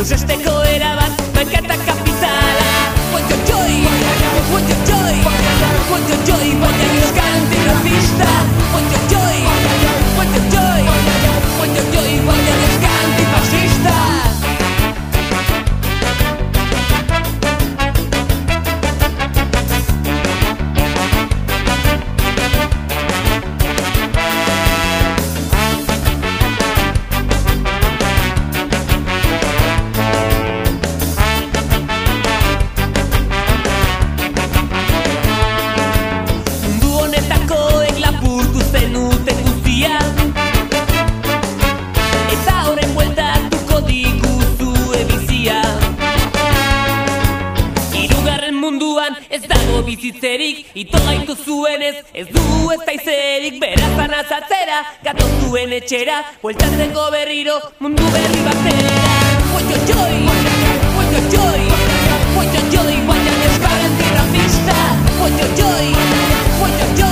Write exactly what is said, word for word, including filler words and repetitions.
Desesteko erabat, merkata kapitala. Oioioi, oioioi, oioioi, baina euskal antirracista. Oioioi, oioioi, oioioi, baina euskal antifascista. Ez dago bizitzerik, ito gaitu zuenez, ez du ez daizerik, berazan azatzera, gato zuen etxera, bueltatzeko berriro, mundu berri batera. Oioioi, oioioi, oioioi, baina euskal antirracista. Oioioi, oioioi.